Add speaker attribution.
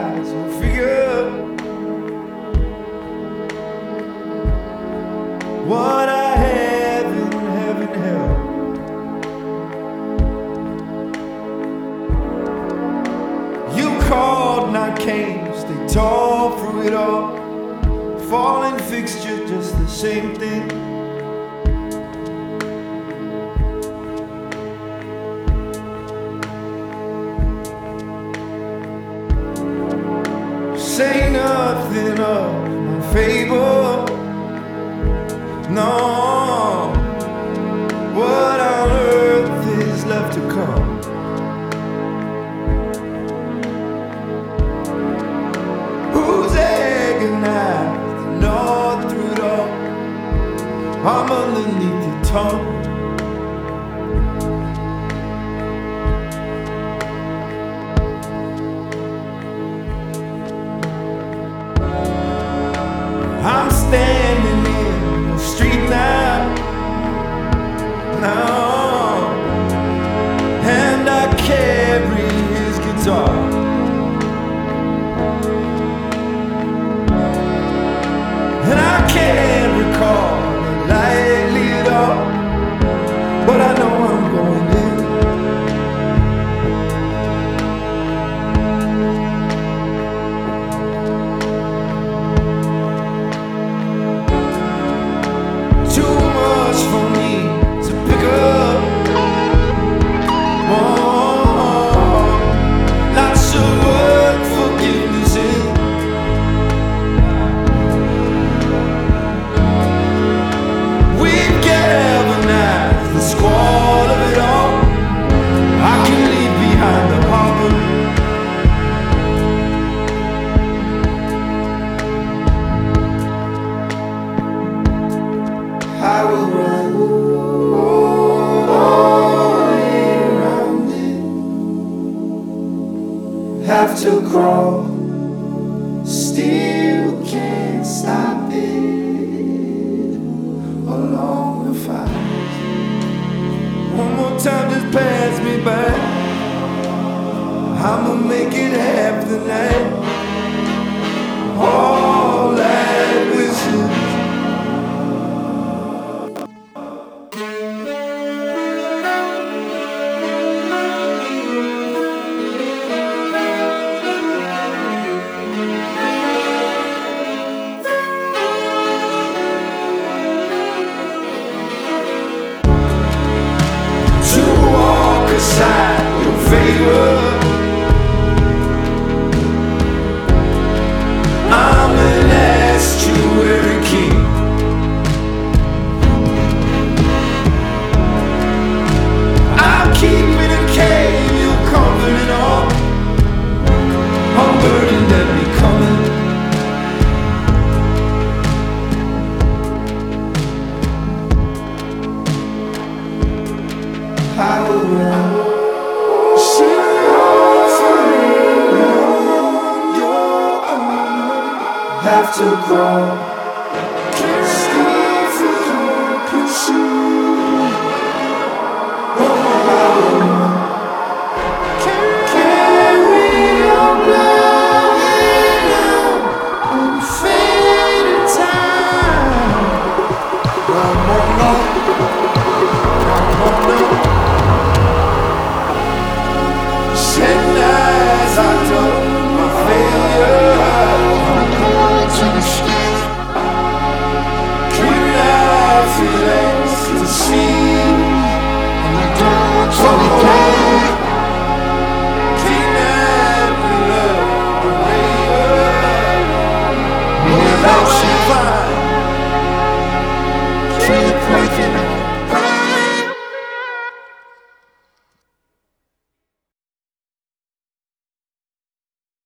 Speaker 1: eyes will figure what I haven't held. You called and I came, stay tall through it all. Falling fixture, just the same thing. Say nothing of my fable. No, what on earth is left to come? Who's agonized and gnawed through it all? I'm underneath your tongue. I'm standing in the street now, and I carry his guitar. And I can't recall it lightly at all, but I know I'm going in. Too much for me to pick up. Lots of work forgiveness in. We've galvanized the squall of it all. I can leave behind the harbor. I will run all around it. Have to crawl, still can't stop it. Along the fires, one more time, just pass me by. I'ma make it half the night. All that whistles. Aside your favor, I'm an estuary king. I'll keep in a cave your comfort and all. I'm burdened and becoming. I will run. Have to crawl, stay for your pursuit. Carry your blood on faded time. One more night, one more night. Shed lies I told my failure. To see